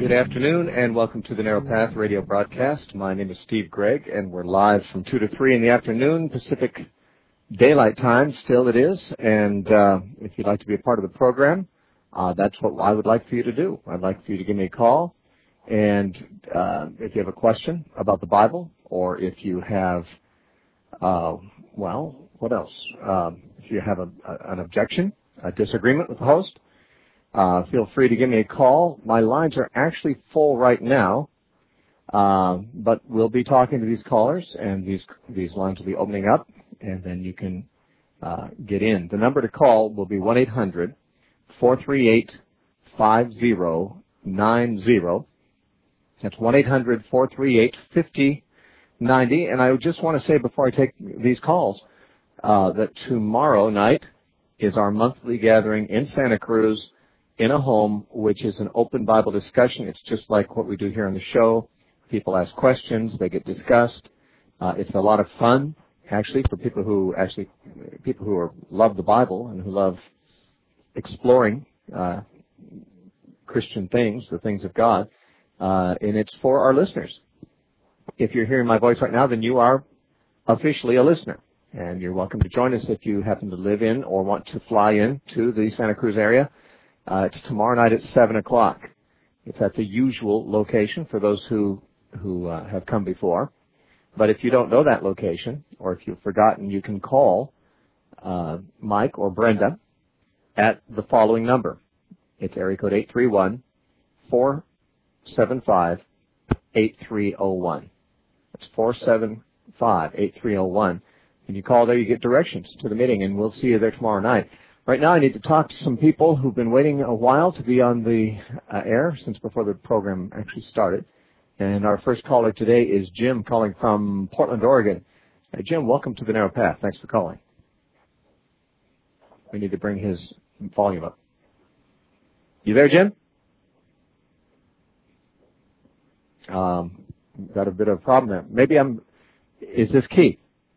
Good afternoon, and welcome to the Narrow Path radio broadcast. My name is Steve Gregg, and we're live from 2 to 3 in the afternoon, Pacific Daylight Time, still it is. And if you'd like to be a part of the program, that's what I would like for you to do. I'd like for you to give me a call, and if you have a question about the Bible, or if you have, what else? If you have an objection, a disagreement with the host, feel free to give me a call. My lines are actually full right now, but we'll be talking to these callers, and these lines will be opening up, and then you can get in. The number to call will be 1-800-438-5090. That's 1-800-438-5090. And I just want to say before I take these calls that tomorrow night is our monthly gathering in Santa Cruz, in a home, which is an open Bible discussion. It's just like what we do here on the show. People ask questions, they get discussed. It's a lot of fun, actually, for people who love the Bible and who love exploring Christian things, the things of God, and it's for our listeners. If you're hearing my voice right now, then you are officially a listener, and you're welcome to join us if you happen to live in or want to fly in to the Santa Cruz area. It's tomorrow night at 7 o'clock. It's at the usual location for those who have come before. But if you don't know that location, or if you've forgotten, you can call Mike or Brenda at the following number. It's area code 831-475-8301. That's 475-8301. When you call there, you get directions to the meeting, and we'll see you there tomorrow night. Right now, I need to talk to some people who've been waiting a while to be on the air since before the program actually started. And our first caller today is Jim, calling from Portland, Oregon. Jim, welcome to the Narrow Path. Thanks for calling. We need to bring his volume up. You there, Jim? Got a bit of a problem there. Maybe is this Keith?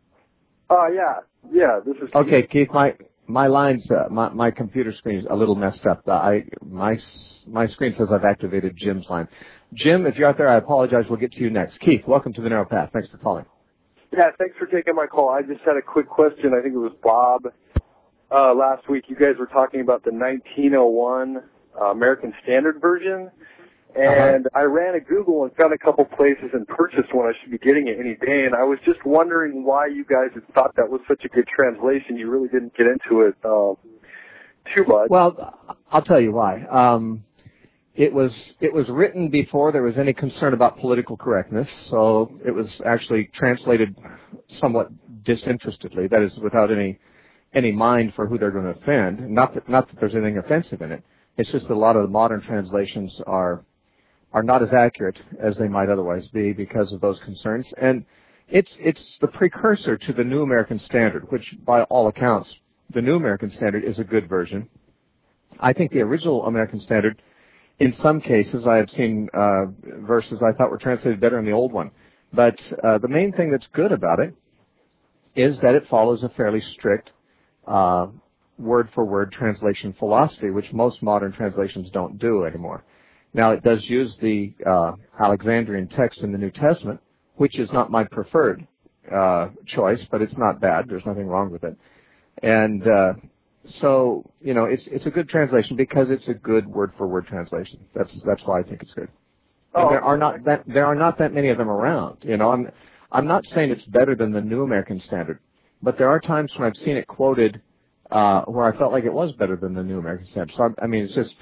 Yeah, this is Keith. Okay, Keith, my lines, my computer screen is a little messed up. My screen says I've activated Jim's line. Jim, if you're out there, I apologize. We'll get to you next. Keith, welcome to the Narrow Path. Thanks for calling. Yeah, thanks for taking my call. I just had a quick question. I think it was Bob. Last week you guys were talking about the 1901 American Standard Version. And I ran a Google and found a couple places and purchased one. I should be getting it any day. And I was just wondering why you guys had thought that was such a good translation. You really didn't get into it too much. Well, I'll tell you why. It was written before there was any concern about political correctness, so it was actually translated somewhat disinterestedly. That is, without any mind for who they're going to offend. Not that there's anything offensive in it. It's just that a lot of the modern translations are not as accurate as they might otherwise be because of those concerns. And it's the precursor to the New American Standard, which by all accounts, the New American Standard is a good version. I think the original American Standard, in some cases, I have seen verses I thought were translated better in the old one. But the main thing that's good about it is that it follows a fairly strict word-for-word translation philosophy, which most modern translations don't do anymore. Now, it does use the Alexandrian text in the New Testament, which is not my preferred choice, but it's not bad. There's nothing wrong with it. And so, it's a good translation because it's a good word-for-word translation. That's why I think it's good. And there are not that many of them around. I'm not saying it's better than the New American Standard, but there are times when I've seen it quoted where I felt like it was better than the New American Standard. So, it's just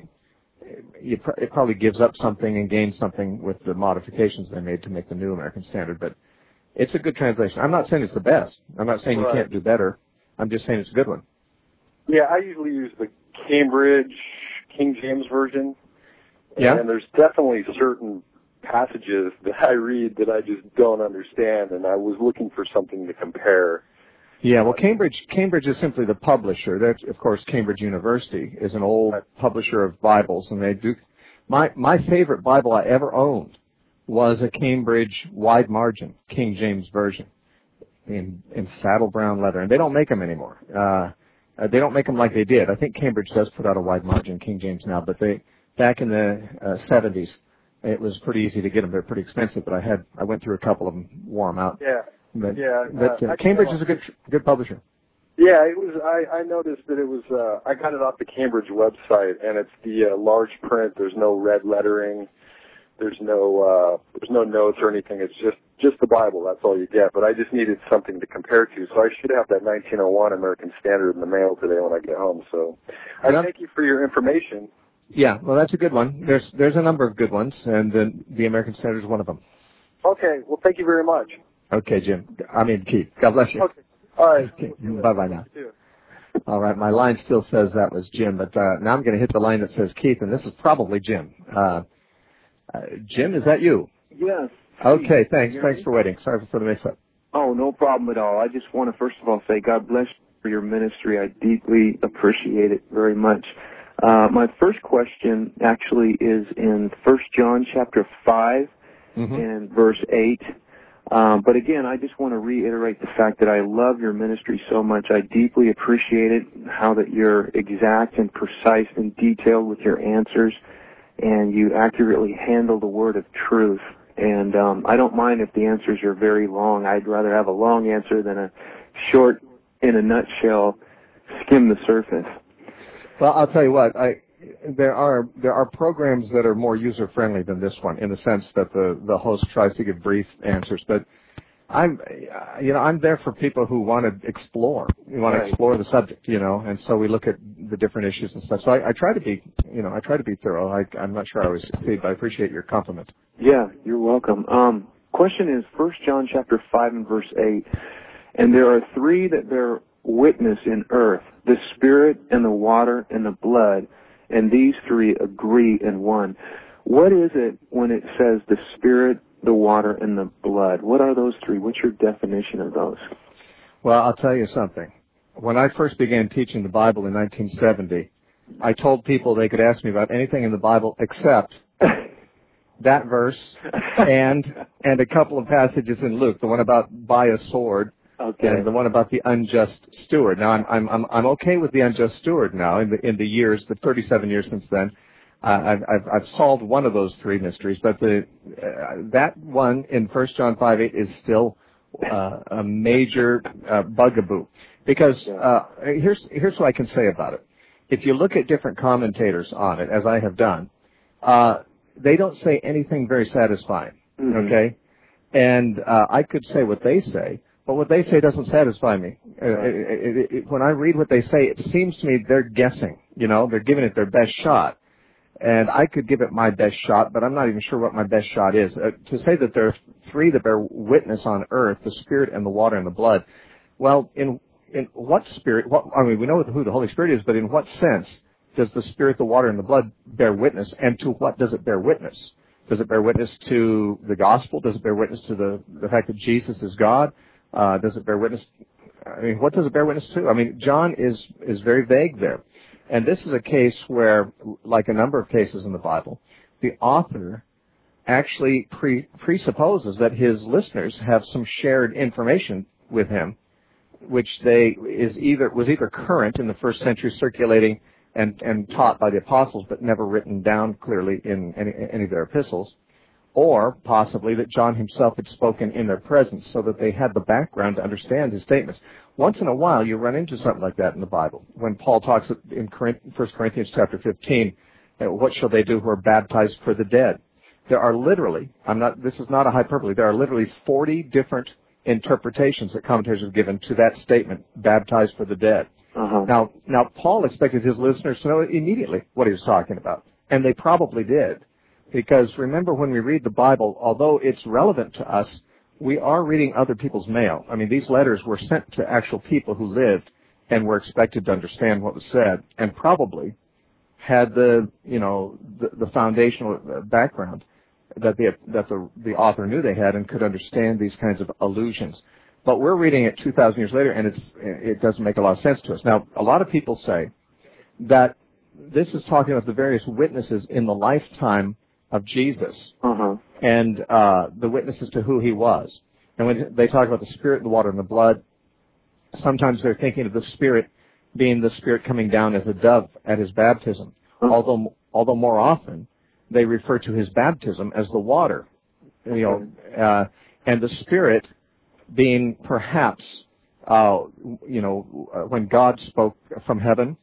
it probably gives up something and gains something with the modifications they made to make the New American Standard, but it's a good translation. I'm not saying it's the best. I'm not saying you can't do better. I'm just saying it's a good one. Yeah, I usually use the Cambridge King James Version. Yeah. And there's definitely certain passages that I read that I just don't understand, and I was looking for something to compare. Yeah, well, Cambridge is simply the publisher. That's, of course, Cambridge University is an old publisher of Bibles, and they do. My favorite Bible I ever owned was a Cambridge wide margin King James Version in saddle brown leather, and they don't make them anymore. They don't make them like they did. I think Cambridge does put out a wide margin King James now, but back in the 70s, it was pretty easy to get them. They're pretty expensive, but I went through a couple of them, wore them out. Yeah. But Cambridge is a good publisher. Yeah, it was. I noticed that it was. I got it off the Cambridge website, and it's the large print. There's no red lettering. There's no notes or anything. It's just the Bible. That's all you get. But I just needed something to compare to, so I should have that 1901 American Standard in the mail today when I get home. So I thank you for your information. Yeah, well, that's a good one. There's a number of good ones, and the American Standard is one of them. Okay. Well, thank you very much. Okay, Keith. God bless you. Okay. All right. Okay. Bye-bye now. All right, my line still says that was Jim, but now I'm going to hit the line that says Keith, and this is probably Jim. Jim, is that you? Yes. Okay, thanks. Thanks for waiting. Sorry for the mix-up. Oh, no problem at all. I just want to, first of all, say God bless you for your ministry. I deeply appreciate it very much. My first question actually is in 1 John chapter 5 and verse 8. But again, I just want to reiterate the fact that I love your ministry so much. I deeply appreciate it, how that you're exact and precise and detailed with your answers, and you accurately handle the word of truth. And I don't mind if the answers are very long. I'd rather have a long answer than a short, in a nutshell, skim the surface. Well, I'll tell you what, there are programs that are more user-friendly than this one, in the sense that the host tries to give brief answers. But I'm there for people who want to explore. We want to explore the subject, and so we look at the different issues and stuff. So I try to be, thorough. I'm not sure I always succeed, but I appreciate your compliment. Yeah, you're welcome. Question is 1 John chapter 5 and verse 8, and there are three that bear witness in earth: the Spirit and the water and the blood. And these three agree in one. What is it when it says the Spirit, the water, and the blood? What are those three? What's your definition of those? Well, I'll tell you something. When I first began teaching the Bible in 1970, I told people they could ask me about anything in the Bible except that verse and a couple of passages in Luke, the one about by a sword. Okay. And the one about the unjust steward. Now, I'm okay with the unjust steward now. In the years, the 37 years since then, I've solved one of those three mysteries. But that one in 1 John 5:8 is still a major bugaboo, because here's what I can say about it. If you look at different commentators on it, as I have done, they don't say anything very satisfying. Mm-hmm. Okay, and I could say what they say. But what they say doesn't satisfy me. When I read what they say, it seems to me they're guessing. They're giving it their best shot. And I could give it my best shot, but I'm not even sure what my best shot is. To say that there are three that bear witness on earth, the Spirit and the water and the blood, well, in what spirit, we know who the Holy Spirit is, but in what sense does the Spirit, the water, and the blood bear witness, and to what does it bear witness? Does it bear witness to the gospel? Does it bear witness to the fact that Jesus is God? Does it bear witness? What does it bear witness to? John is very vague there. And this is a case where, like a number of cases in the Bible, the author actually presupposes that his listeners have some shared information with him, which was either current in the first century, circulating and taught by the apostles, but never written down clearly in any of their epistles, or possibly that John himself had spoken in their presence so that they had the background to understand his statements. Once in a while, you run into something like that in the Bible. When Paul talks in 1 Corinthians chapter 15, what shall they do who are baptized for the dead? There are literally, this is not a hyperbole, there are literally 40 different interpretations that commentators have given to that statement, baptized for the dead. Uh-huh. Now, Paul expected his listeners to know immediately what he was talking about, and they probably did. Because remember, when we read the Bible, although it's relevant to us, we are reading other people's mail. These letters were sent to actual people who lived and were expected to understand what was said, and probably had the foundational background that the author knew they had and could understand these kinds of allusions. But we're reading it 2,000 years later, and it doesn't make a lot of sense to us. Now, a lot of people say that this is talking about the various witnesses in the lifetime of Jesus, and the witnesses to who he was. And when they talk about the Spirit, the water, and the blood, sometimes they're thinking of the Spirit being the Spirit coming down as a dove at his baptism. Although more often, they refer to his baptism as the water, and the Spirit being perhaps, when God spoke from heaven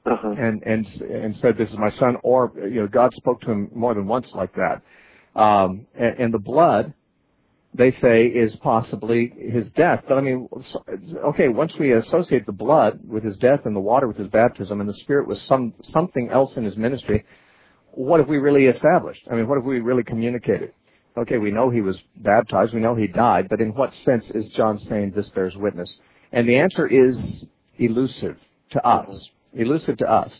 and said, "This is my son," or God spoke to him more than once like that, and the blood, they say, is possibly his death. But I mean, okay, once we associate the blood with his death and the water with his baptism and the Spirit with something else in his ministry, what have we really established? I mean, what have we really communicated? Okay, we know he was baptized, we know he died, but in what sense is John saying this bears witness? And the answer is elusive to us. Elusive to us.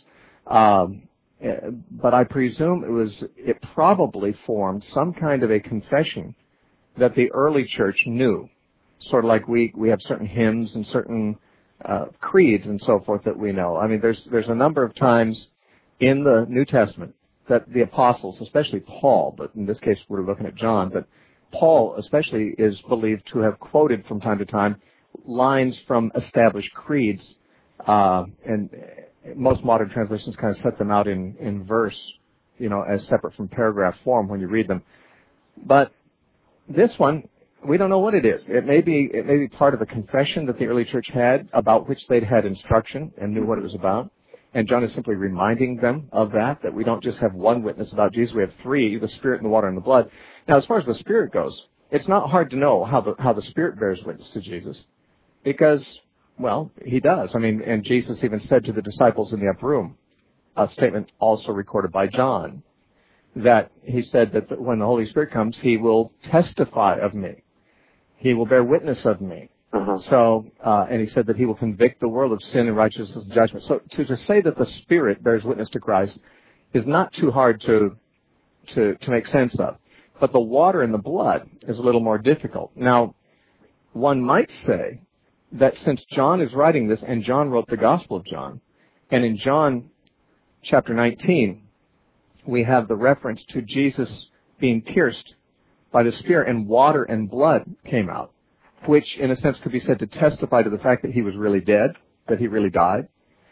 But I presume it probably formed some kind of a confession that the early church knew. Sort of like we have certain hymns and certain creeds and so forth that we know. I mean, there's a number of times in the New Testament that the apostles, especially Paul, but in this case we're looking at John, but Paul especially is believed to have quoted from time to time lines from established creeds, and most modern translations kind of set them out in verse, as separate from paragraph form when you read them. But this one, we don't know what it is. It may be part of a confession that the early church had, about which they'd had instruction and knew what it was about. And John is simply reminding them of that we don't just have one witness about Jesus. We have three, the Spirit and the water and the blood. Now, as far as the Spirit goes, it's not hard to know how the Spirit bears witness to Jesus, because, well, he does. I mean, and Jesus even said to the disciples in the upper room, a statement also recorded by John, that he said that when the Holy Spirit comes, he will testify of me. He will bear witness of me. So, and he said that he will convict the world of sin and righteousness and judgment. So to say that the Spirit bears witness to Christ is not too hard to make sense of. But the water and the blood is a little more difficult. Now, one might say that since John is writing this, and John wrote the Gospel of John, and in John chapter 19, we have the reference to Jesus being pierced by the Spirit, and water and blood came out, which in a sense could be said to testify to the fact that he was really dead, that he really died.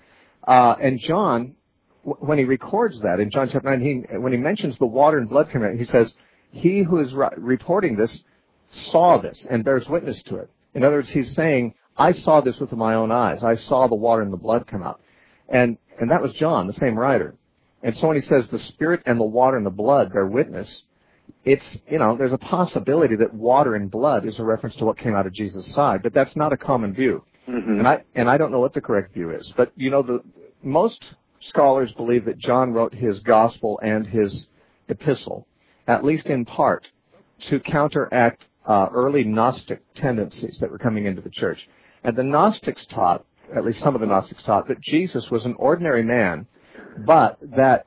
And John, when he records that in John chapter 19, when he mentions the water and blood coming out, he says, he who is reporting this saw this and bears witness to it. In other words, he's saying, I saw this with my own eyes. I saw the water and the blood come out. And that was John, the same writer. And so when he says the Spirit and the water and the blood bear witness, it's, there's a possibility that water and blood is a reference to what came out of Jesus' side, but that's not a common view. And I don't know what the correct view is. But, most scholars believe that John wrote his gospel and his epistle, at least in part, to counteract early Gnostic tendencies that were coming into the church. And the Gnostics taught, at least some of the Gnostics taught, that Jesus was an ordinary man, but that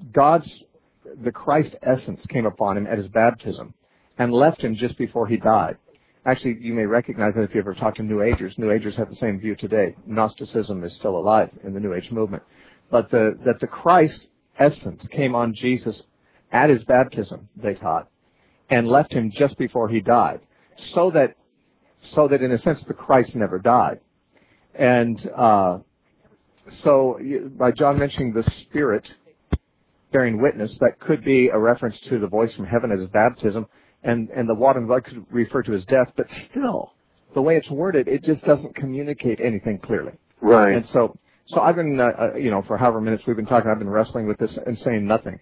the Christ essence came upon him at his baptism and left him just before he died. Actually, you may recognize that if you ever talk to New Agers. New Agers have the same view today. Gnosticism is still alive in the New Age movement. But that the Christ essence came on Jesus at his baptism, they taught, and left him just before he died, so that in a sense the Christ never died. And so by John mentioning the Spirit bearing witness, that could be a reference to the voice from heaven at his baptism, and the water and blood could refer to his death, but still, the way it's worded, it just doesn't communicate anything clearly. Right. And so I've been, for however minutes we've been talking, I've been wrestling with this and saying nothing,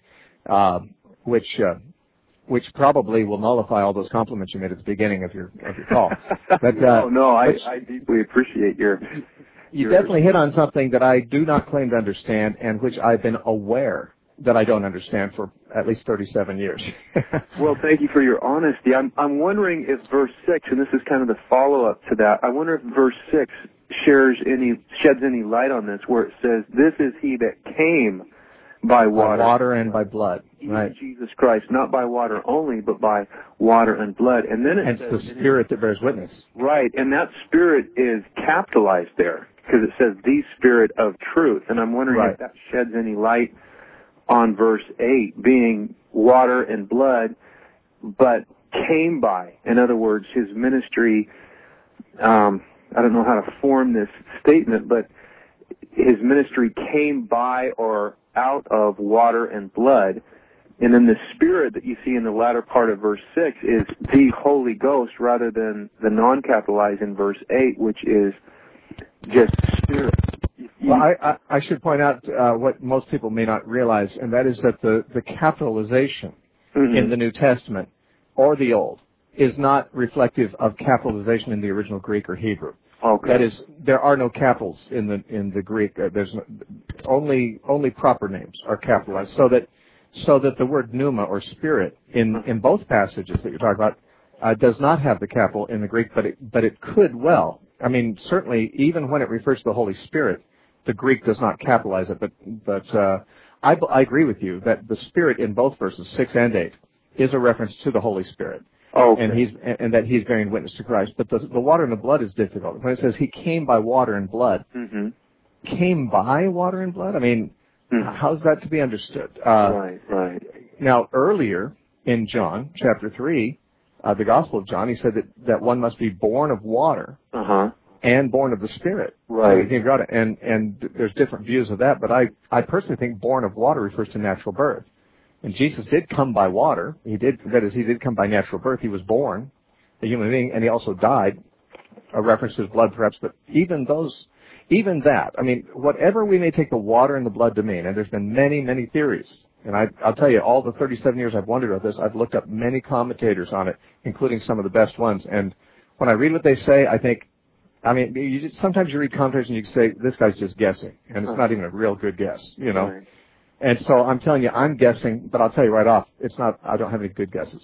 which probably will nullify all those compliments you made at the beginning of your call. But, I deeply appreciate You definitely hit on something that I do not claim to understand, and which I've been aware that I don't understand for at least 37 years. Well, thank you for your honesty. I'm wondering if verse 6, and this is kind of the follow-up to that, I wonder if verse 6 sheds any light on this, where it says, this is he that came by water. By water and by blood. Right. Jesus Christ, not by water only, but by water and blood. And then it says, the Spirit that bears witness. Right, and that Spirit is capitalized there, because it says, the Spirit of truth. And I'm wondering if that sheds any light on verse 8, being water and blood, but came by. In other words, his ministry, I don't know how to form this statement, but his ministry came by or out of water and blood, And then the Spirit that you see in the latter part of verse 6 is the Holy Ghost rather than the non-capitalized in verse 8, which is just Spirit. Well, I should point out what most people may not realize, and that is that the capitalization in the New Testament or the Old is not reflective of capitalization in the original Greek or Hebrew. Okay. That is, there are no capitals in the Greek. There's only proper names are capitalized, so that the word pneuma or spirit in both passages that you're talking about does not have the capital in the Greek, but it could well. I mean, certainly, even when it refers to the Holy Spirit, the Greek does not capitalize it. But I agree with you that the Spirit in both verses 6 and 8 is a reference to the Holy Spirit. Okay. And that he's bearing witness to Christ. But the water and the blood is difficult. When it says he came by water and blood, came by water and blood? I mean, how's that to be understood? Right. Now, earlier in John, chapter 3, the Gospel of John, he said that one must be born of water and born of the Spirit. Right. And there's different views of that, but I personally think born of water refers to natural birth. And Jesus did come by water. He did come by natural birth. He was born a human being, and he also died, a reference to his blood perhaps, but even that, I mean, whatever we may take the water and the blood to mean, and there's been many, many theories, and I'll tell you, all the 37 years I've wondered about this, I've looked up many commentators on it, including some of the best ones, and when I read what they say, I think, I mean, sometimes you read commentators and you say, this guy's just guessing, and it's not even a real good guess, you know. Right. And so I'm telling you, I'm guessing, but I'll tell you right off, I don't have any good guesses.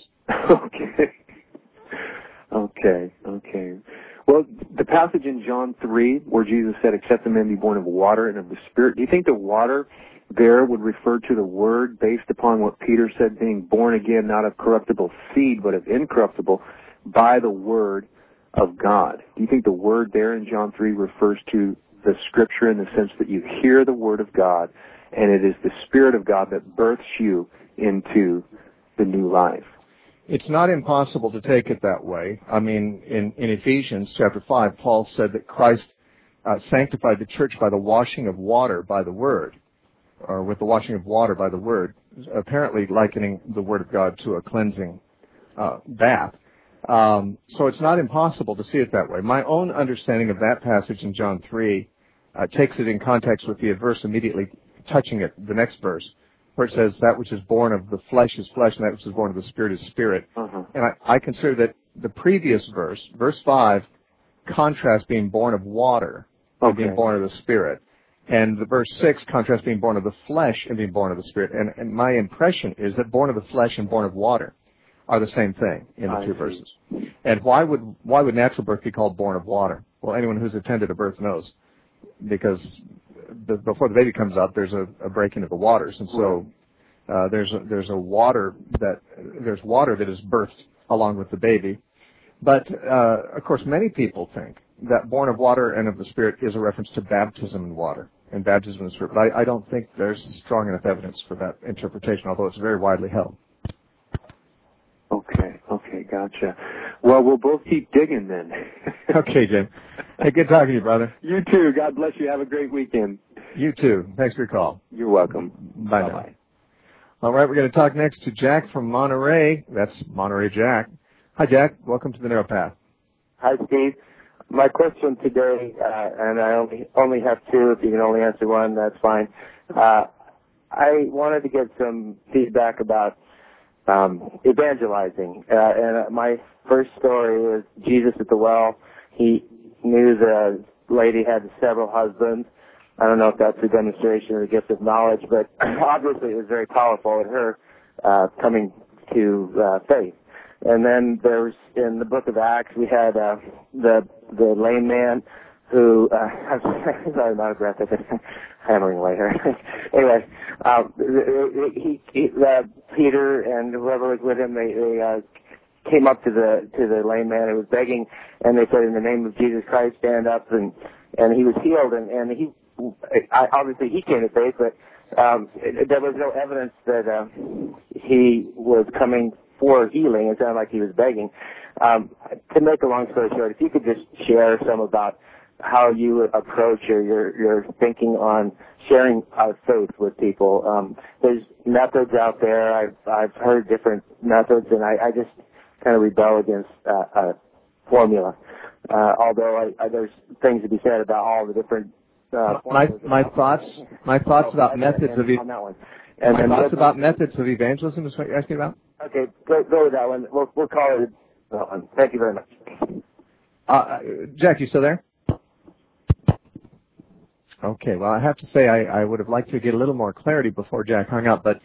Okay. Well, the passage in John 3 where Jesus said, except a man be born of water and of the Spirit, do you think the water there would refer to the Word based upon what Peter said, being born again, not of corruptible seed, but of incorruptible, by the Word of God? Do you think the Word there in John 3 refers to the Scripture in the sense that you hear the Word of God, and it is the Spirit of God that births you into the new life? It's not impossible to take it that way. I mean, in Ephesians chapter 5, Paul said that Christ sanctified the church by the washing of water by the Word, or with the washing of water by the Word, apparently likening the Word of God to a cleansing bath. So it's not impossible to see it that way. My own understanding of that passage in John 3 takes it in context with the verse immediately touching it, the next verse, where it says, that which is born of the flesh is flesh, and that which is born of the Spirit is spirit. And I consider that the previous verse, verse 5, contrasts being born of water and being born of the Spirit. And the verse 6 contrasts being born of the flesh and being born of the Spirit. And my impression is that born of the flesh and born of water are the same thing in the two verses. And why would natural birth be called born of water? Well, anyone who's attended a birth knows, because before the baby comes out, there's a breaking of the waters, and so there's water that is birthed along with the baby. But of course, many people think that born of water and of the Spirit is a reference to baptism in water and baptism in the Spirit. But I don't think there's strong enough evidence for that interpretation, although it's very widely held. Okay, gotcha. Well, we'll both keep digging then. Okay, Jim. Hey, good talking to you, brother. You too. God bless you. Have a great weekend. You too. Thanks for your call. You're welcome. Bye now. All right, we're going to talk next to Jack from Monterey. That's Monterey Jack. Hi, Jack. Welcome to the Narrow Path. Hi, Steve. My question today, and I only have two. If you can only answer one, that's fine. I wanted to get some feedback about evangelizing. And my first story is Jesus at the well. He knew the lady had several husbands. I don't know if that's a demonstration of the gift of knowledge, but obviously it was very powerful in her coming to faith. And then there's, in the book of Acts, we had the lame man who, I'm sorry, I'm out of breath, I'm hammering away here. Anyway, Peter and whoever was with him, they came up to the lame man who was begging, and they said, in the name of Jesus Christ, stand up, and he was healed, and he, obviously he came to faith, but there was no evidence that he was coming for healing. It sounded like he was begging. To make a long story short, if you could just share some about how you approach or your thinking on sharing our faith with people. There's methods out there. I've heard different methods, and I just kind of rebel against a formula. Although there's things to be said about all the different my thoughts about methods of methods of evangelism is what you're asking about. Okay, go with that one. We'll call it that one. Thank you very much. Jack, you still there? Okay, well, I have to say I would have liked to get a little more clarity before Jack hung up, but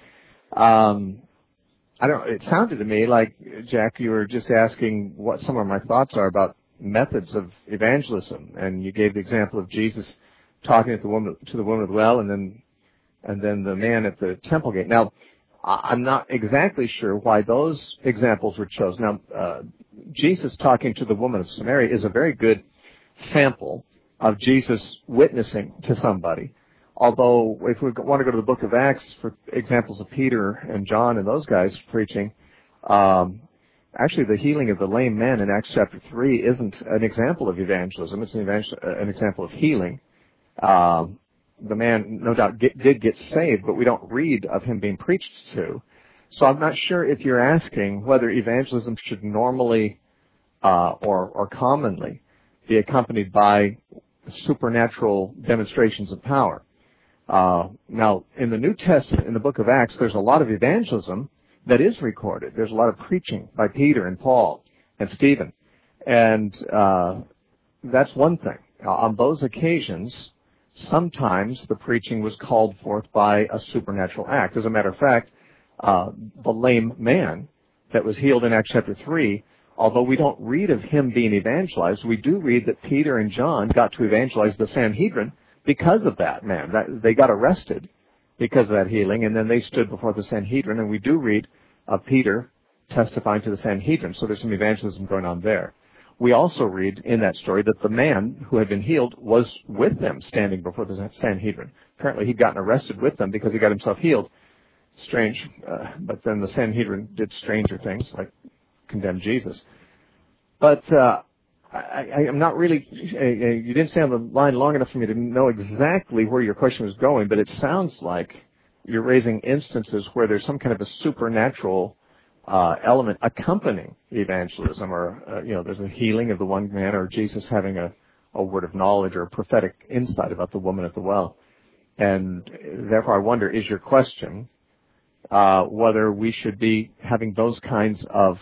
it sounded to me like, Jack, you were just asking what some of my thoughts are about methods of evangelism, and you gave the example of Jesus talking to the woman at the well, and then the man at the temple gate. Now, I'm not exactly sure why those examples were chosen. Now, Jesus talking to the woman of Samaria is a very good sample of Jesus witnessing to somebody. Although, if we want to go to the book of Acts for examples of Peter and John and those guys preaching, actually the healing of the lame man in Acts chapter 3 isn't an example of evangelism. It's an example of healing. The man, no doubt, did get saved, but we don't read of him being preached to. So I'm not sure if you're asking whether evangelism should normally or commonly be accompanied by supernatural demonstrations of power. Now, in the New Testament, in the book of Acts, there's a lot of evangelism that is recorded. There's a lot of preaching by Peter and Paul and Stephen. And that's one thing. On those occasions, sometimes the preaching was called forth by a supernatural act. As a matter of fact, the lame man that was healed in Acts chapter 3, although we don't read of him being evangelized, we do read that Peter and John got to evangelize the Sanhedrin because of that man. They got arrested because of that healing, and then they stood before the Sanhedrin, and we do read of Peter testifying to the Sanhedrin, so there's some evangelism going on there. We also read in that story that the man who had been healed was with them standing before the Sanhedrin. Apparently he'd gotten arrested with them because he got himself healed. Strange, but then the Sanhedrin did stranger things, like condemn Jesus. But I'm not really, you didn't stay on the line long enough for me to know exactly where your question was going, but it sounds like you're raising instances where there's some kind of a supernatural element accompanying evangelism, or, there's a healing of the one man, or Jesus having a word of knowledge or a prophetic insight about the woman at the well. And therefore I wonder, is your question whether we should be having those kinds of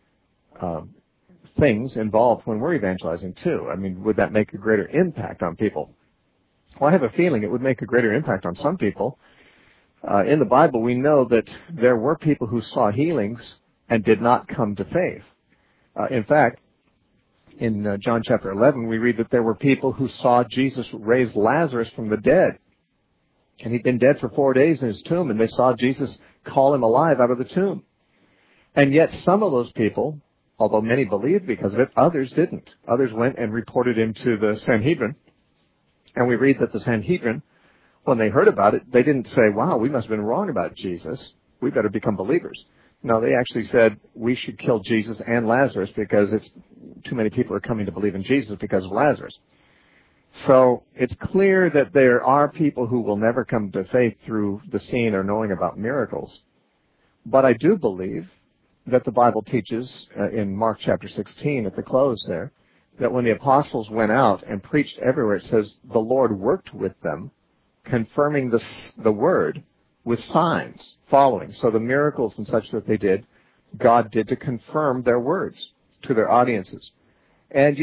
things involved when we're evangelizing too? I mean, would that make a greater impact on people? Well, I have a feeling it would make a greater impact on some people. In the Bible, we know that there were people who saw healings and did not come to faith. In fact, in John chapter 11, we read that there were people who saw Jesus raise Lazarus from the dead. And he'd been dead for 4 days in his tomb, and they saw Jesus call him alive out of the tomb. And yet some of those people, although many believed because of it, others didn't. Others went and reported him to the Sanhedrin. And we read that the Sanhedrin, when they heard about it, they didn't say, wow, we must have been wrong about Jesus. We better become believers. No, they actually said, we should kill Jesus and Lazarus because too many people are coming to believe in Jesus because of Lazarus. So it's clear that there are people who will never come to faith through the seeing or knowing about miracles. But I do believe that the Bible teaches in Mark chapter 16 at the close there, that when the apostles went out and preached everywhere, it says the Lord worked with them, confirming the word with signs following. So the miracles and such that they did, God did to confirm their words to their audiences. And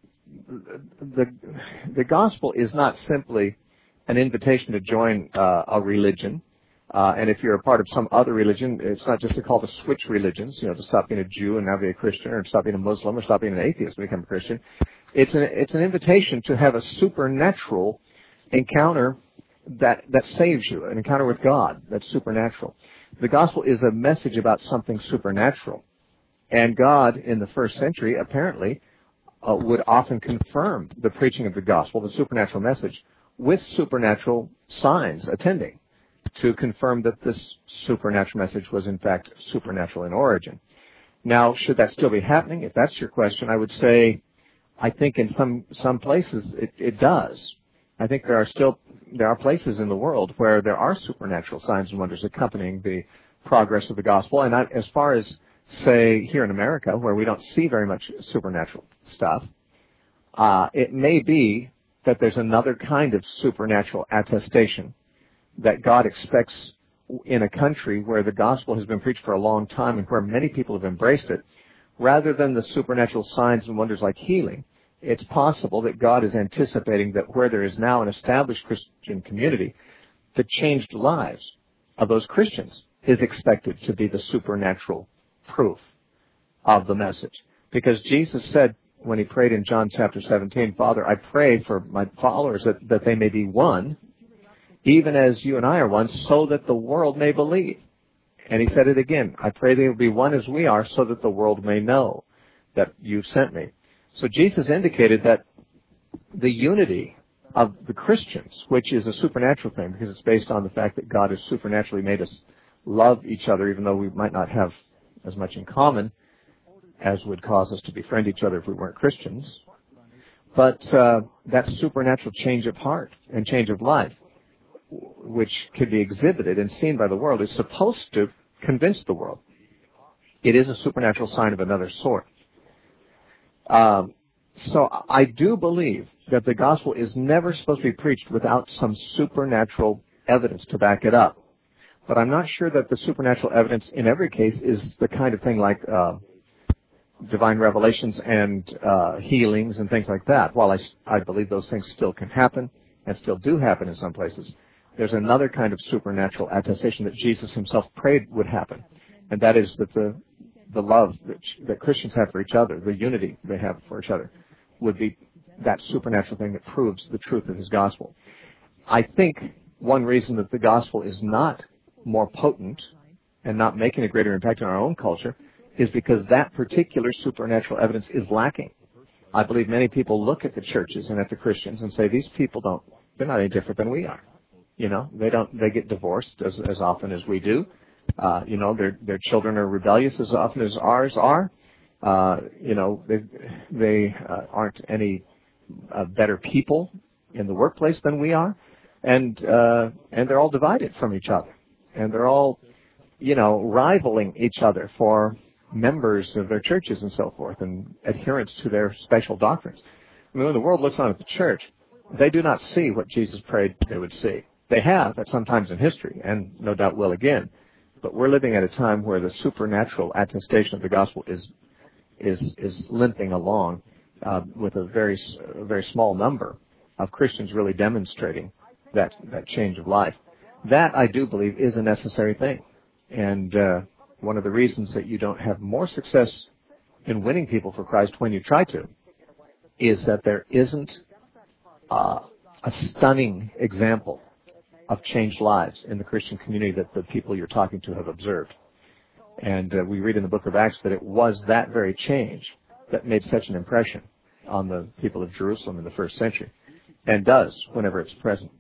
the gospel is not simply an invitation to join a religion. And if you're a part of some other religion, it's not just a call to switch religions, to stop being a Jew and now be a Christian, or stop being a Muslim or stop being an atheist and become a Christian. It's an invitation to have a supernatural encounter that saves you, an encounter with God that's supernatural. The gospel is a message about something supernatural. And God, in the first century, apparently, would often confirm the preaching of the gospel, the supernatural message, with supernatural signs attending to confirm that this supernatural message was in fact supernatural in origin. Now, should that still be happening? If that's your question, I would say I think in some places it does. I think there are places in the world where there are supernatural signs and wonders accompanying the progress of the gospel. And as far as, say, here in America, where we don't see very much supernatural stuff, it may be that there's another kind of supernatural attestation that God expects in a country where the gospel has been preached for a long time and where many people have embraced it. Rather than the supernatural signs and wonders like healing, it's possible that God is anticipating that where there is now an established Christian community, the changed lives of those Christians is expected to be the supernatural proof of the message. Because Jesus said when he prayed in John chapter 17, Father, I pray for my followers that they may be one, even as you and I are one, so that the world may believe. And he said it again, I pray they will be one as we are, so that the world may know that you sent me. So Jesus indicated that the unity of the Christians, which is a supernatural thing, because it's based on the fact that God has supernaturally made us love each other, even though we might not have as much in common as would cause us to befriend each other if we weren't Christians. But that supernatural change of heart and change of life, which could be exhibited and seen by the world, is supposed to convince the world. It is a supernatural sign of another sort. So I do believe that the gospel is never supposed to be preached without some supernatural evidence to back it up. But I'm not sure that the supernatural evidence in every case is the kind of thing like divine revelations and healings and things like that. While I believe those things still can happen and still do happen in some places, there's another kind of supernatural attestation that Jesus himself prayed would happen, and that is that the love that Christians have for each other, the unity they have for each other, would be that supernatural thing that proves the truth of his gospel. I think one reason that the gospel is not more potent and not making a greater impact in our own culture is because that particular supernatural evidence is lacking. I believe many people look at the churches and at the Christians and say, these people they're not any different than we are. They get divorced as often as we do. Their children are rebellious as often as ours are. They aren't any better people in the workplace than we are. And they're all divided from each other. And they're all, rivaling each other for members of their churches and so forth and adherence to their special doctrines. I mean, when the world looks on at the church, they do not see what Jesus prayed they would see. They have at some times in history, and no doubt will again. But we're living at a time where the supernatural attestation of the gospel is limping along with a very small number of Christians really demonstrating that change of life. That, I do believe, is a necessary thing. And one of the reasons that you don't have more success in winning people for Christ when you try to is that there isn't a stunning example of changed lives in the Christian community that the people you're talking to have observed. And we read in the book of Acts that it was that very change that made such an impression on the people of Jerusalem in the first century, and does whenever it's present.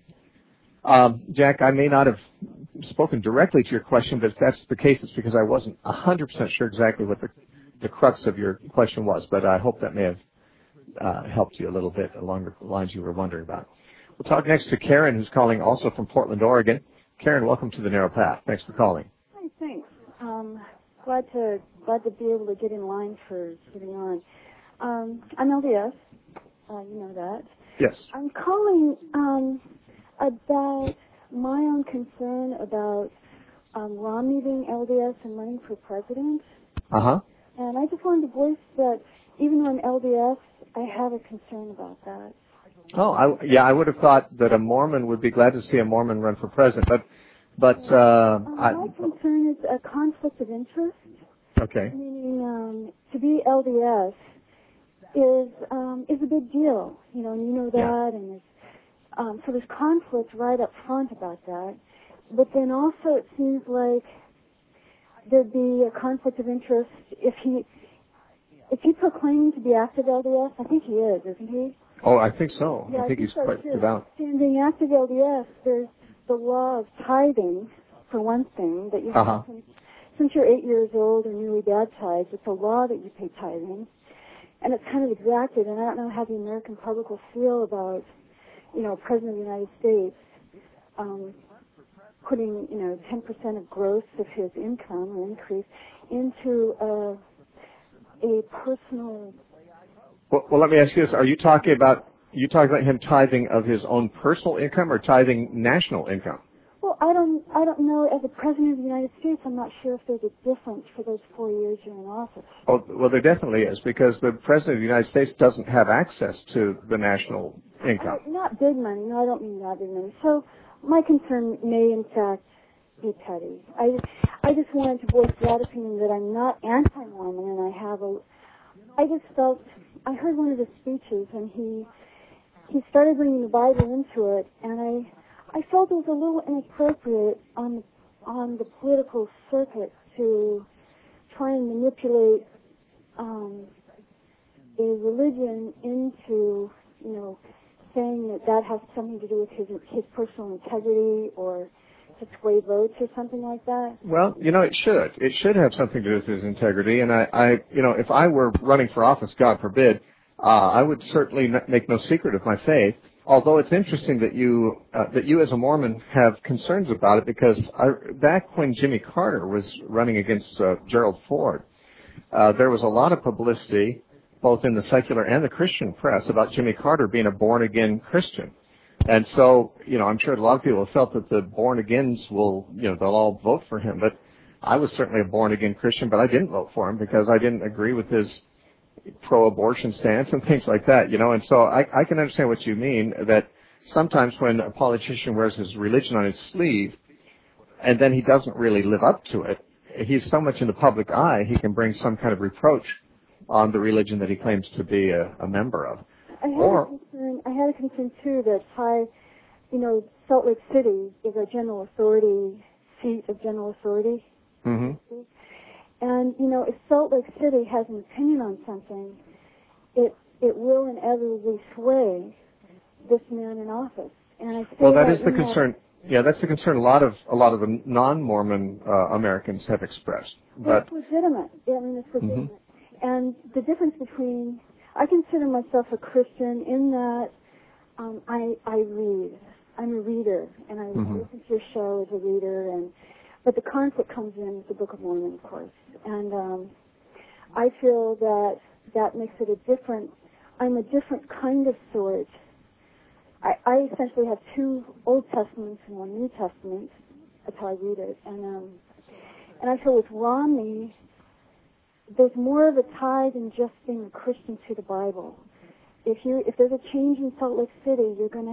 Jack, I may not have spoken directly to your question, but if that's the case, it's because I wasn't 100% sure exactly what the crux of your question was, but I hope that may have helped you a little bit along the lines you were wondering about. We'll talk next to Karen, who's calling also from Portland, Oregon. Karen, welcome to the Narrow Path. Thanks for calling. Hi, thanks. Glad to be able to get in line for getting on. I'm LDS. You know that. Yes. I'm calling about my own concern about Romney being LDS and running for president. Uh-huh. And I just wanted to voice that even though I'm LDS, I have a concern about that. Oh, I would have thought that a Mormon would be glad to see a Mormon run for president, but my concern is a conflict of interest. Okay. Meaning, to be LDS is a big deal, and you know that, yeah. And so there's conflict right up front about that. But then also it seems like there'd be a conflict of interest if he proclaimed to be active LDS. I think he is, isn't he? Oh, I think so. Yeah, I think he's so quite too. devout. And being active LDS, there's the law of tithing, for one thing, that you have since you're 8 years old or newly baptized. It's a law that you pay tithing. and it's kind of exacted, and I don't know how the American public will feel about, President of the United States putting, 10% of gross of his income or increase into a personal. Well, let me ask you this: Are you talking about him tithing of his own personal income or tithing national income? Well, I don't know. As a president of the United States, I'm not sure if there's a difference for those 4 years you're in office. Oh, well, there definitely is, because the president of the United States doesn't have access to the national income. Not big money. No, I don't mean not big money. So my concern may, in fact, be petty. I just wanted to voice that opinion that I'm not anti-Mormon, and I just felt, I heard one of his speeches, and he started bringing the Bible into it, and I felt it was a little inappropriate on the political circuit to try and manipulate a religion into, saying that has something to do with his personal integrity or to sway votes or something like that. Well, it should. It should have something to do with his integrity. And if I were running for office, God forbid, I would certainly make no secret of my faith. Although it's interesting that you as a Mormon have concerns about it, because back when Jimmy Carter was running against Gerald Ford, there was a lot of publicity, both in the secular and the Christian press, about Jimmy Carter being a born-again Christian. And so, I'm sure a lot of people have felt that the born-agains will, they'll all vote for him. But I was certainly a born-again Christian, but I didn't vote for him because I didn't agree with his pro-abortion stance and things like that, and so I can understand what you mean, that sometimes when a politician wears his religion on his sleeve and then he doesn't really live up to it, he's so much in the public eye, he can bring some kind of reproach on the religion that he claims to be a member of. I had a concern too that Salt Lake City is a general authority, seat of general authority. Mm-hmm. And, if Salt Lake City has an opinion on something, it will inevitably sway this man in office. And that is the concern. Yeah, that's the concern a lot of the non-Mormon Americans have expressed. But it's legitimate. It's legitimate. Mm-hmm. And the difference between, I consider myself a Christian in that I read. I'm a reader, and I listen to your show as a reader, but the conflict comes in with the Book of Mormon, of course. And I feel that makes it I'm a different kind of sort. I essentially have 2 Old Testaments and 1 New Testament. That's how I read it. And I feel with Romney, there's more of a tie than just being a Christian to the Bible. If there's a change in Salt Lake City, you're going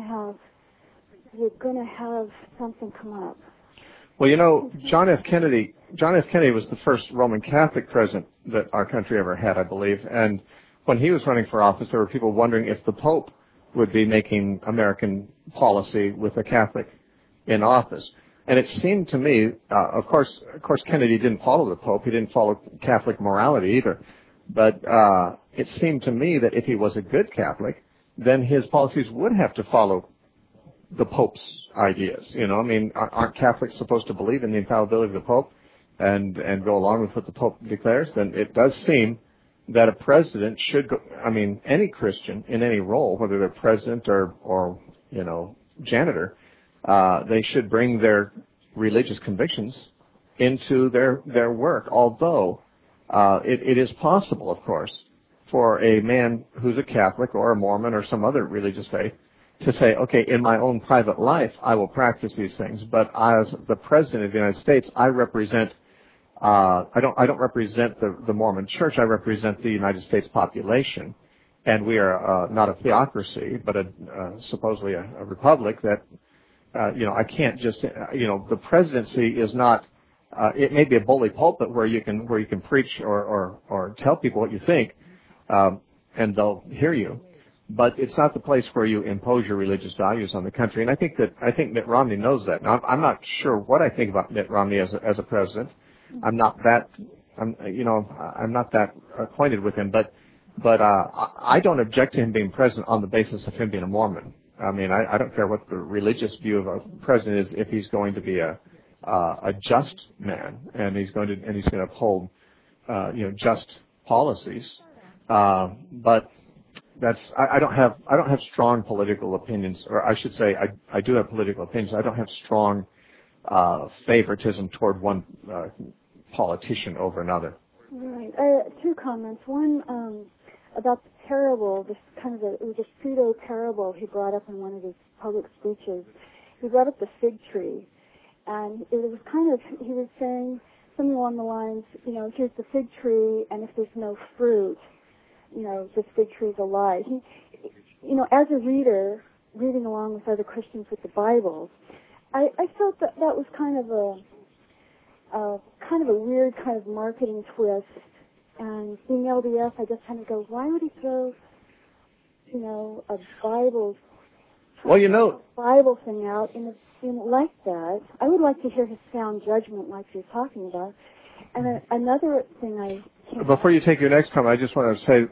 to have something come up. Well, John F. Kennedy was the first Roman Catholic president that our country ever had, I believe. And when he was running for office, there were people wondering if the Pope would be making American policy with a Catholic in office. And it seemed to me, of course, Kennedy didn't follow the Pope. He didn't follow Catholic morality either. But it seemed to me that if he was a good Catholic, then his policies would have to follow the Pope's ideas. Aren't Catholics supposed to believe in the infallibility of the Pope and go along with what the Pope declares? Then it does seem that a president should go, any Christian in any role, whether they're president or janitor, they should bring their religious convictions into their work. Although it is possible, of course, for a man who's a Catholic or a Mormon or some other religious faith to say, okay, in my own private life, I will practice these things, but as the President of the United States, I represent, I don't represent the Mormon Church, I represent the United States population, and we are not a theocracy, but supposedly a republic that, I can't just, the presidency is not, it may be a bully pulpit where you can preach or tell people what you think, and they'll hear you. But it's not the place where you impose your religious values on the country. And I think Mitt Romney knows that. Now, I'm not sure what I think about Mitt Romney as a president. I'm not that acquainted with him. But I don't object to him being president on the basis of him being a Mormon. I don't care what the religious view of a president is if he's going to be a just man and he's going to uphold just policies. But I don't have strong political opinions, or I should say I do have political opinions. I don't have strong favoritism toward one politician over another. Right. Two comments. One about the parable. This it was a pseudo parable he brought up in one of his public speeches. He brought up the fig tree, and it was he was saying something along the lines, here's the fig tree, and if there's no fruit, this fig tree is a lie. As a reader, reading along with other Christians with the Bible, I felt that was kind of a weird kind of marketing twist. And being LDS, I just kind of go, why would he throw, a Bible, Bible thing out in like that? I would like to hear his sound judgment, like you're talking about. And another thing Before you take your next comment, I just want to say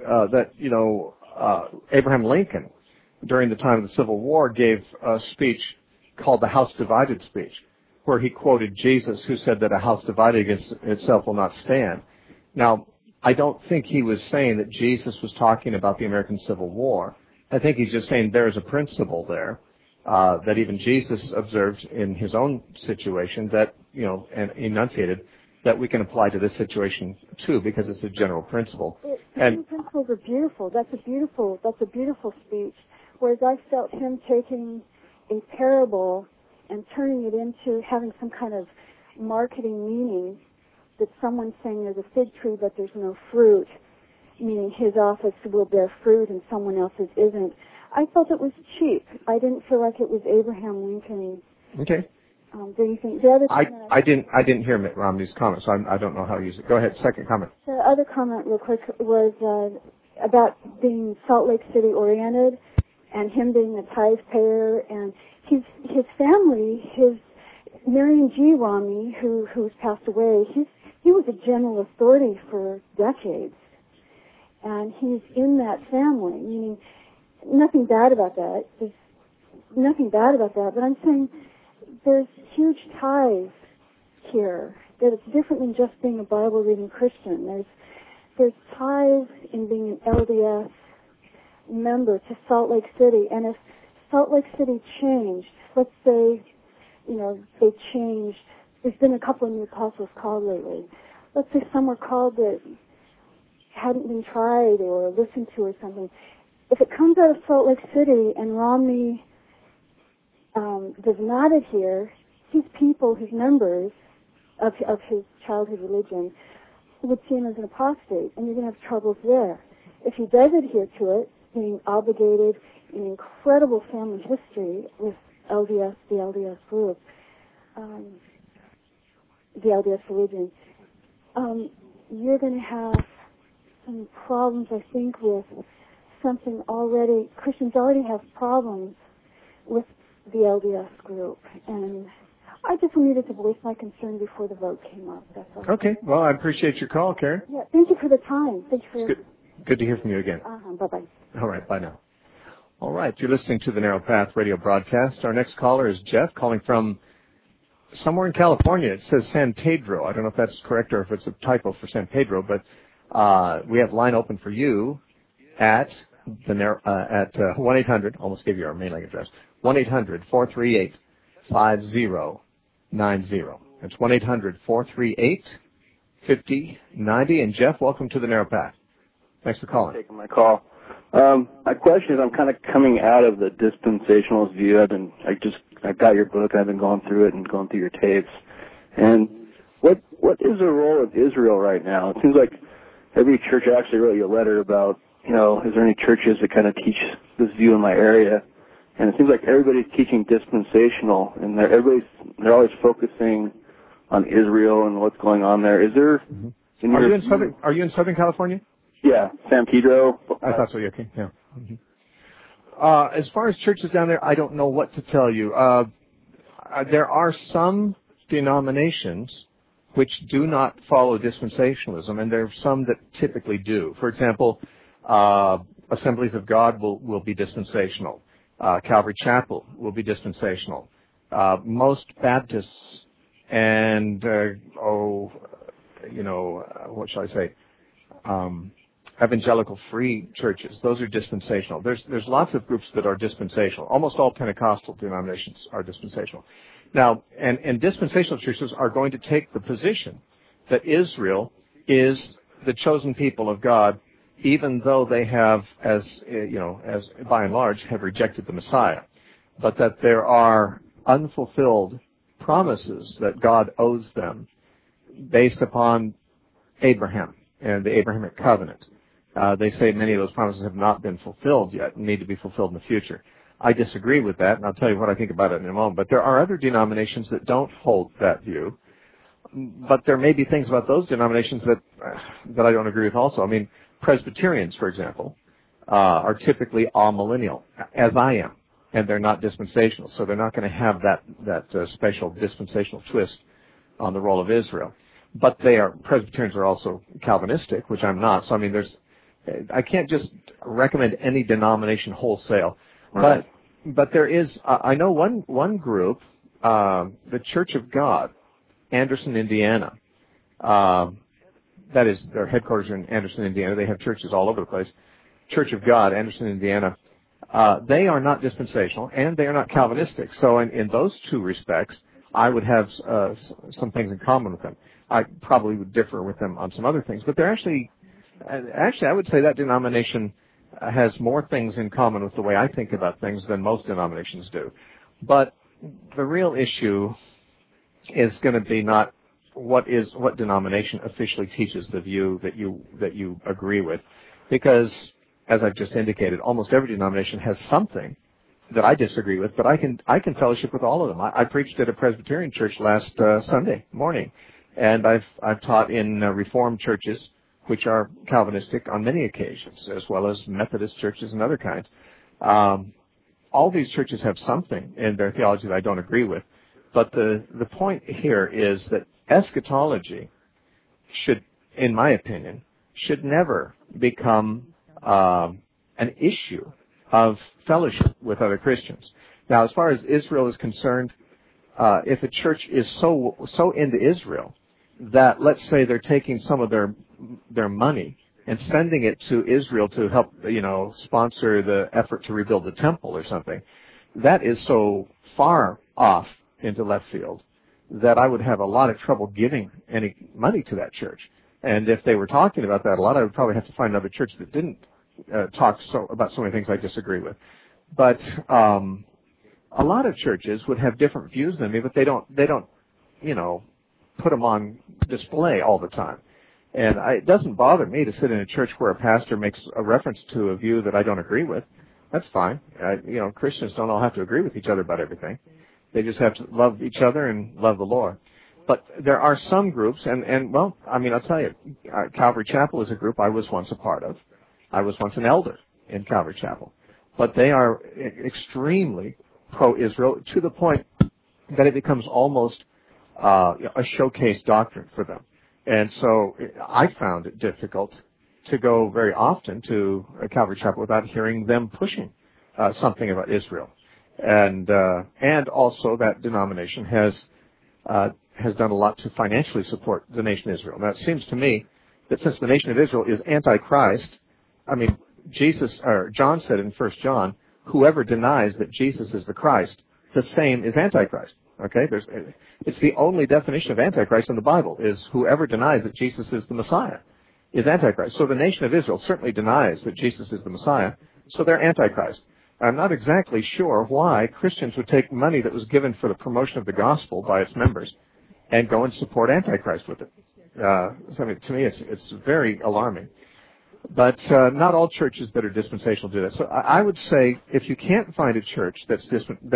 that, Abraham Lincoln, during the time of the Civil War, gave a speech called the House Divided speech, where he quoted Jesus, who said that a house divided against itself will not stand. Now, I don't think he was saying that Jesus was talking about the American Civil War. I think he's just saying there's a principle there that even Jesus observed in his own situation that, and enunciated, that we can apply to this situation too, because it's a general principle. And principles are beautiful. That's a beautiful speech. Whereas I felt him taking a parable and turning it into having some kind of marketing meaning, that someone's saying there's a fig tree but there's no fruit, meaning his office will bear fruit and someone else's isn't. I felt it was cheap. I didn't feel like it was Abraham Lincoln. Okay. Do you think the other comment I didn't hear Mitt Romney's comment, so I don't know how to use it. Go ahead, second comment. The other comment real quick was about being Salt Lake City oriented and him being a tithe payer, and his family, Marion G. Romney, who's passed away, he was a general authority for decades. And he's in that family, meaning nothing bad about that. There's nothing bad about that, but I'm saying there's huge ties here, that it's different than just being a Bible-reading Christian. There's ties in being an LDS member to Salt Lake City, and if Salt Lake City changed, let's say, they changed, there's been a couple of new apostles called lately. Let's say some were called that hadn't been tried or listened to or something. If it comes out of Salt Lake City and Romney does not adhere, his people, his members of his childhood religion, would see him as an apostate, and you're going to have troubles there. If he does adhere to it, being obligated in incredible family history with LDS, the LDS group, the LDS religion, you're going to have some problems, I think, with something already, Christians already have problems with the LDS group, and I just needed to voice my concern before the vote came up. That's all. Okay. Well, I appreciate your call, Karen. Yeah. Thank you for the time. Thank you for Good to hear from you again. Bye-bye. All right. Bye now. All right. You're listening to the Narrow Path radio broadcast. Our next caller is Jeff, calling from somewhere in California. It says San Pedro. I don't know if that's correct or if it's a typo for San Pedro, but we have line open for you at 1-800. Almost gave you our mailing address. 1-800-438-5090. That's 1-800-438-5090. And Jeff, welcome to the Narrow Path. Thanks for calling. Taking my call. My question is, I'm kind of coming out of the dispensationalist view. I got your book. I've been going through it and going through your tapes. And what is the role of Israel right now? It seems like every church actually wrote you a letter about, is there any churches that kind of teach this view in my area? And it seems like everybody's teaching dispensational, and they're always focusing on Israel and what's going on there. Is there? Mm-hmm. Are you in Southern California? Yeah, San Pedro. I thought so. Okay. Yeah. Mm-hmm. As far as churches down there, I don't know what to tell you. There are some denominations which do not follow dispensationalism, and there are some that typically do. For example, Assemblies of God will be dispensational. Calvary Chapel will be dispensational. Most Baptists and, what shall I say? evangelical free churches. Those are dispensational. There's lots of groups that are dispensational. Almost all Pentecostal denominations are dispensational. Now, and dispensational churches are going to take the position that Israel is the chosen people of God, even though they have, as by and large, have rejected the Messiah, but that there are unfulfilled promises that God owes them based upon Abraham and the Abrahamic covenant. They say many of those promises have not been fulfilled yet and need to be fulfilled in the future. I disagree with that, and I'll tell you what I think about it in a moment. But there are other denominations that don't hold that view. But there may be things about those denominations that I don't agree with also. I mean, Presbyterians, for example, are typically amillennial, as I am, and they're not dispensational. So they're not going to have that special dispensational twist on the role of Israel. But Presbyterians are also Calvinistic, which I'm not. So I mean, I can't just recommend any denomination wholesale. Right. But there is, I know one group, the Church of God, Anderson, Indiana. That is, their headquarters are in Anderson, Indiana. They have churches all over the place. Church of God, Anderson, Indiana. They are not dispensational, and they are not Calvinistic. So in those two respects, I would have some things in common with them. I probably would differ with them on some other things, but they're actually, I would say that denomination has more things in common with the way I think about things than most denominations do. But the real issue is going to be not what denomination officially teaches the view that you agree with, because as I've just indicated, almost every denomination has something that I disagree with, but I can fellowship with all of them. I preached at a Presbyterian church last Sunday morning, and I've taught in Reformed churches, which are Calvinistic on many occasions, as well as Methodist churches and other kinds. All these churches have something in their theology that I don't agree with, but the point here is that eschatology should, in my opinion, should never become an issue of fellowship with other Christians. Now, as far as Israel is concerned, if a church is so into Israel that, let's say, they're taking some of their money and sending it to Israel to help, sponsor the effort to rebuild the temple or something, that is so far off into left field that I would have a lot of trouble giving any money to that church. And if they were talking about that a lot, I would probably have to find another church that didn't talk about so many things I disagree with. But a lot of churches would have different views than me, but they don't put them on display all the time. And it doesn't bother me to sit in a church where a pastor makes a reference to a view that I don't agree with. That's fine. Christians don't all have to agree with each other about everything. They just have to love each other and love the Lord. But there are some groups, I'll tell you, Calvary Chapel is a group I was once a part of. I was once an elder in Calvary Chapel. But they are extremely pro-Israel to the point that it becomes almost a showcase doctrine for them. And so I found it difficult to go very often to a Calvary Chapel without hearing them pushing something about Israel. And also that denomination has done a lot to financially support the nation of Israel. Now, it seems to me that since the nation of Israel is anti-Christ, John said in 1 John, whoever denies that Jesus is the Christ, the same is Antichrist. Okay? It's the only definition of Antichrist in the Bible, is whoever denies that Jesus is the Messiah is Antichrist. So the nation of Israel certainly denies that Jesus is the Messiah, so they're Antichrist. I'm not exactly sure why Christians would take money that was given for the promotion of the gospel by its members and go and support Antichrist with it. To me, it's very alarming. But not all churches that are dispensational do that. So I would say if you can't find a church that's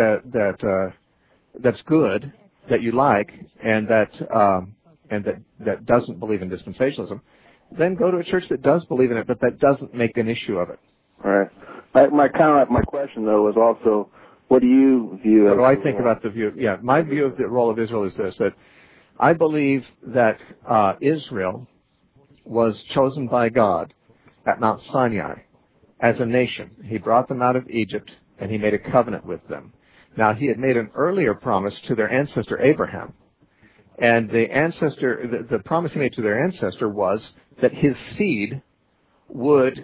good, that you like, and that doesn't believe in dispensationalism, then go to a church that does believe in it, but that doesn't make an issue of it. All right. My question though was also, what do you view? What do I think about the view? Yeah, my view of the role of Israel is this: that I believe that Israel was chosen by God at Mount Sinai as a nation. He brought them out of Egypt, and He made a covenant with them. Now, He had made an earlier promise to their ancestor Abraham, and the promise He made to their ancestor was that his seed would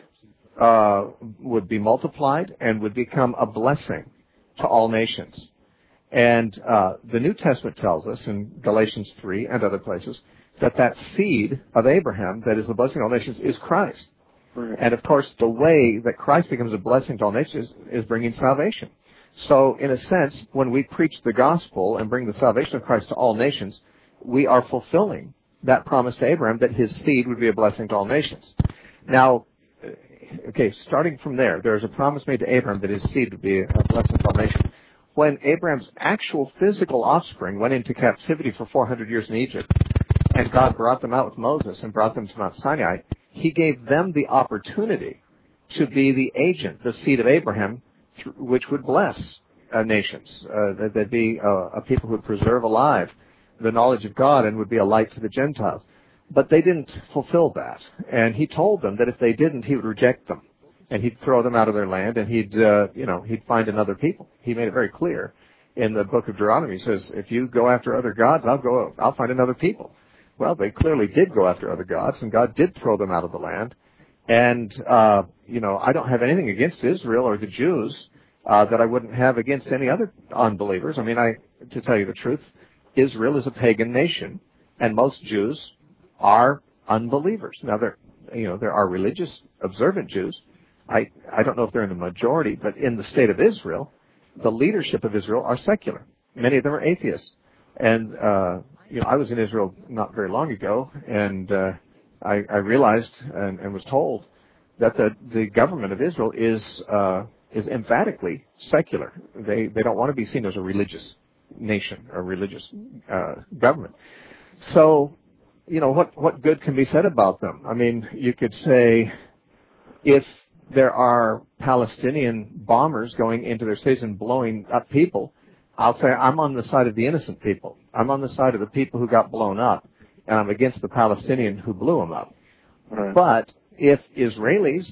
be multiplied and would become a blessing to all nations. And the New Testament tells us in Galatians 3 and other places that seed of Abraham that is the blessing of all nations is Christ. Right. And of course, the way that Christ becomes a blessing to all nations is bringing salvation. So in a sense, when we preach the gospel and bring the salvation of Christ to all nations, we are fulfilling that promise to Abraham that his seed would be a blessing to all nations. Now, okay, starting from there's a promise made to Abraham that his seed would be a blessing to all nations. When Abraham's actual physical offspring went into captivity for 400 years in Egypt, and God brought them out with Moses and brought them to Mount Sinai, he gave them the opportunity to be the agent, the seed of Abraham, which would bless nations. There'd be a people who would preserve alive the knowledge of God and would be a light to the Gentiles. But they didn't fulfill that. And he told them that if they didn't, he would reject them. And he'd throw them out of their land, and he'd find another people. He made it very clear in the book of Deuteronomy. He says, if you go after other gods, I'll find another people. Well, they clearly did go after other gods, and God did throw them out of the land. And, I don't have anything against Israel or the Jews that I wouldn't have against any other unbelievers. I mean, to tell you the truth, Israel is a pagan nation, and most Jews are unbelievers. Now, there are religious, observant Jews. I don't know if they're in the majority, but in the state of Israel, the leadership of Israel are secular. Many of them are atheists. And, I was in Israel not very long ago, and I realized and was told that the government of Israel is emphatically secular. They don't want to be seen as a religious nation or religious government. So, what good can be said about them? I mean, you could say if there are Palestinian bombers going into their cities and blowing up people, I'll say I'm on the side of the innocent people. I'm on the side of the people who got blown up, and I'm against the Palestinian who blew them up. Right. But if Israelis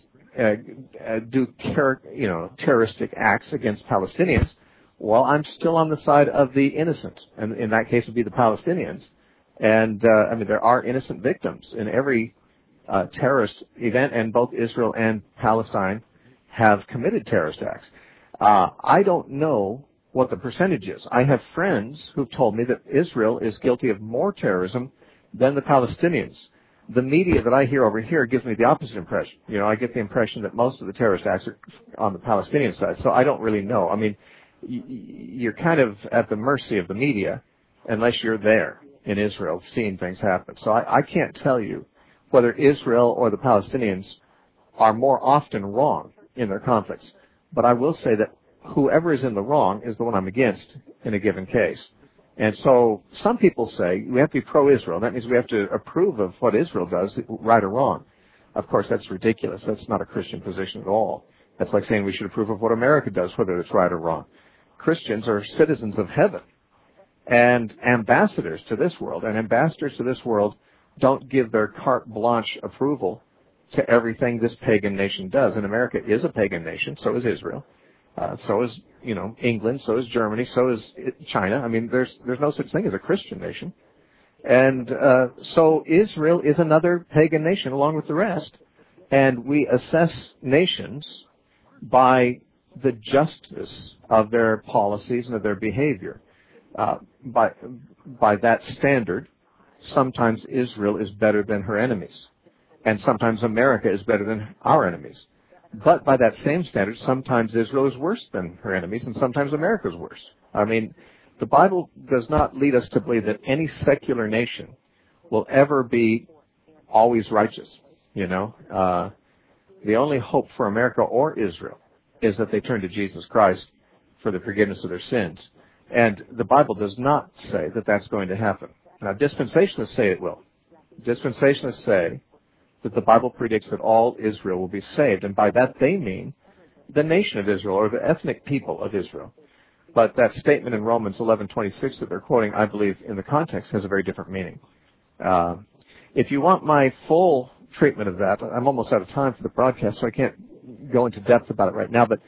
do terroristic acts against Palestinians, well, I'm still on the side of the innocent, and in that case, it would be the Palestinians. And there are innocent victims in every terrorist event, and both Israel and Palestine have committed terrorist acts. I don't know what the percentage is. I have friends who've told me that Israel is guilty of more terrorism than the Palestinians. The media that I hear over here gives me the opposite impression. I get the impression that most of the terrorist acts are on the Palestinian side, so I don't really know. I mean, you're kind of at the mercy of the media unless you're there in Israel seeing things happen. So I can't tell you whether Israel or the Palestinians are more often wrong in their conflicts. But I will say that whoever is in the wrong is the one I'm against in a given case. And so some people say we have to be pro-Israel. That means we have to approve of what Israel does, right or wrong. Of course, that's ridiculous. That's not a Christian position at all. That's like saying we should approve of what America does, whether it's right or wrong. Christians are citizens of heaven and ambassadors to this world. And ambassadors to this world don't give their carte blanche approval to everything this pagan nation does. And America is a pagan nation, so is Israel. So is, England, so is Germany, so is China. I mean, there's no such thing as a Christian nation. And so Israel is another pagan nation along with the rest. And we assess nations by the justice of their policies and of their behavior. By that standard, sometimes Israel is better than her enemies. And sometimes America is better than our enemies. But by that same standard, sometimes Israel is worse than her enemies, and sometimes America is worse. I mean, the Bible does not lead us to believe that any secular nation will ever be always righteous, The only hope for America or Israel is that they turn to Jesus Christ for the forgiveness of their sins. And the Bible does not say that that's going to happen. Now, dispensationalists say it will. Dispensationalists say that the Bible predicts that all Israel will be saved, and by that they mean the nation of Israel or the ethnic people of Israel. But that statement in Romans 11:26 that they're quoting, I believe, in the context has a very different meaning. If you want my full treatment of that, I'm almost out of time for the broadcast, so I can't go into depth about it right now, but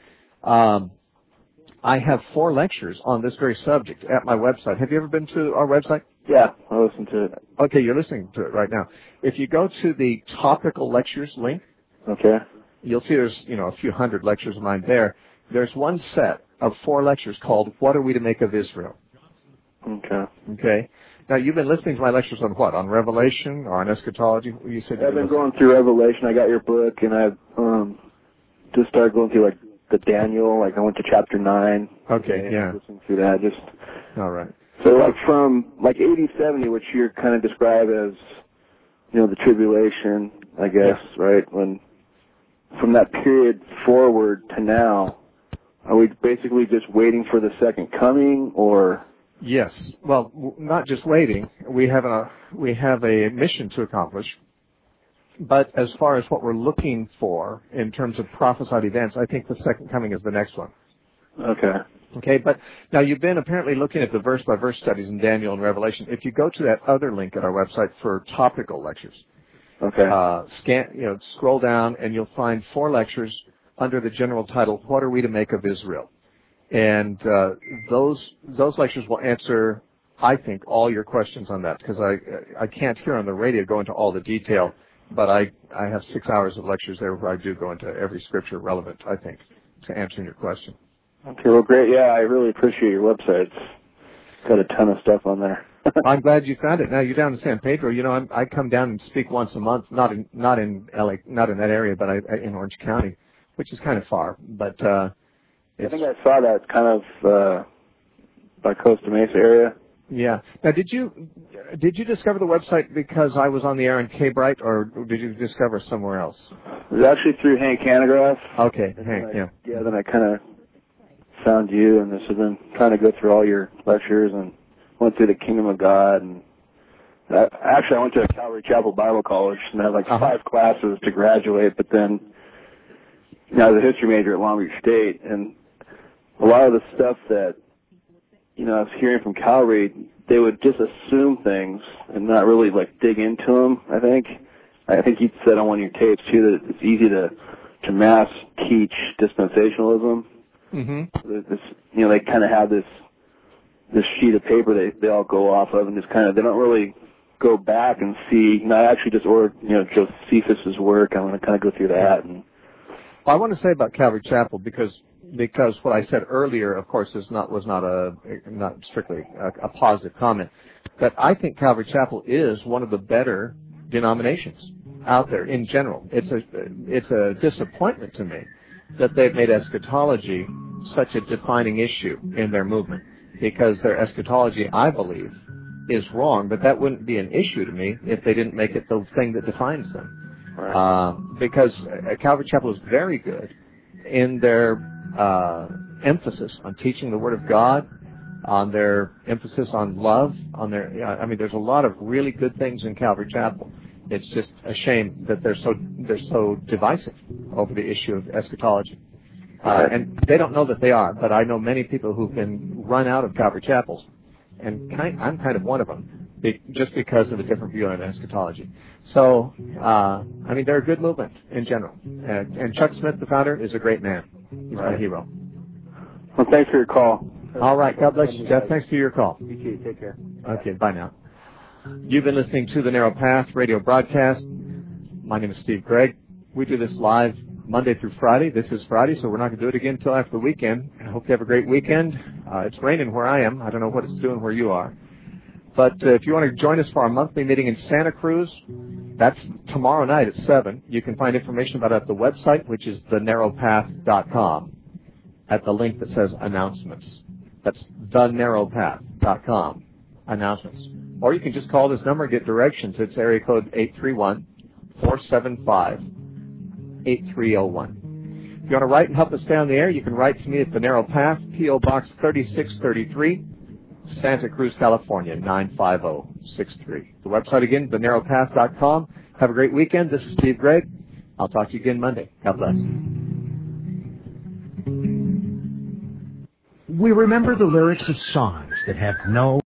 I have 4 lectures on this very subject at my website. Have you ever been to our website? Yeah, I listen to it. Okay, you're listening to it right now. If you go to the topical lectures link Okay. You'll see there's, a few hundred lectures of mine there. There's one set of 4 lectures called What Are We to Make of Israel? Okay. Okay. Now, you've been listening to my lectures on what? On Revelation or on eschatology? You said I've been going through Revelation. I got your book, and I've just started going through, like, the Daniel. Like, I went to chapter 9. Okay, yeah. Listening through that. All right. So, like, from, like, 80, 70, which you're kind of describe as, the tribulation, I guess, right? From that period forward to now, are we basically just waiting for the second coming, or? Yes. Well, not just waiting. We have a mission to accomplish. But as far as what we're looking for in terms of prophesied events, I think the second coming is the next one. Okay. Okay, but now you've been apparently looking at the verse-by-verse studies in Daniel and Revelation. If you go to that other link at our website for topical lectures, okay, scroll down and you'll find 4 lectures under the general title, What Are We to Make of Israel? And those lectures will answer, I think, all your questions on that, because I can't here on the radio go into all the detail, but I have 6 hours of lectures there where I do go into every scripture relevant, I think, to answering your question. Okay, well, great. Yeah, I really appreciate your website. It's got a ton of stuff on there. I'm glad you found it. Now, you're down in San Pedro. I come down and speak once a month, not in LA, not in that area, but in Orange County, which is kind of far. But I think I saw that. It's kind of by Costa Mesa area. Yeah. Now, did you discover the website because I was on the air in K-Bright, or did you discover somewhere else? It was actually through Hank Hanegraaff. Okay, Hank, yeah. Yeah, then I kind of found you, and this has been trying to go through all your lectures and went through the Kingdom of God. And I went to Calvary Chapel Bible College and had like 5 classes to graduate, but then I was a history major at Long Beach State, and a lot of the stuff that I was hearing from Calvary, they would just assume things and not really like dig into them. I think you said on one of your tapes too that it's easy to mass teach dispensationalism. Mm-hmm. They kind of have this sheet of paper they all go off of, and just kind of they don't really go back and see. I actually just ordered Josephus's work. I want to kind of go through that. And well, I want to say about Calvary Chapel because what I said earlier, of course, was not strictly a positive comment. But I think Calvary Chapel is one of the better denominations out there in general. It's a disappointment to me that they've made eschatology such a defining issue in their movement, because their eschatology, I believe, is wrong. But that wouldn't be an issue to me if they didn't make it the thing that defines them. Right. Because Calvary Chapel is very good in their emphasis on teaching the Word of God, on their emphasis on love, there's a lot of really good things in Calvary Chapel. It's just a shame that they're so divisive over the issue of eschatology. And they don't know that they are, but I know many people who've been run out of Calvary Chapels, and I'm kind of one of them, just because of a different view on eschatology. So, they're a good movement in general. And Chuck Smith, the founder, is a great man. He's my hero. Well, thanks for your call. All right. God bless you, Jeff. Thanks for your call. You too. Take care. Okay, bye now. You've been listening to the Narrow Path radio broadcast. My name is Steve Gregg. We do this live Monday through Friday. This is Friday, so we're not going to do it again until after the weekend. I hope you have a great weekend. It's raining where I am. I don't know what it's doing where you are. But if you want to join us for our monthly meeting in Santa Cruz, that's tomorrow night at 7. You can find information about it at the website, which is thenarrowpath.com, at the link that says announcements. That's thenarrowpath.com, announcements. Or you can just call this number and get directions. It's area code 831-475-8301. If you want to write and help us stay on the air, you can write to me at The Narrow Path, P.O. Box 3633, Santa Cruz, California, 95063. The website again, thenarrowpath.com. Have a great weekend. This is Steve Gregg. I'll talk to you again Monday. God bless. We remember the lyrics of songs that have no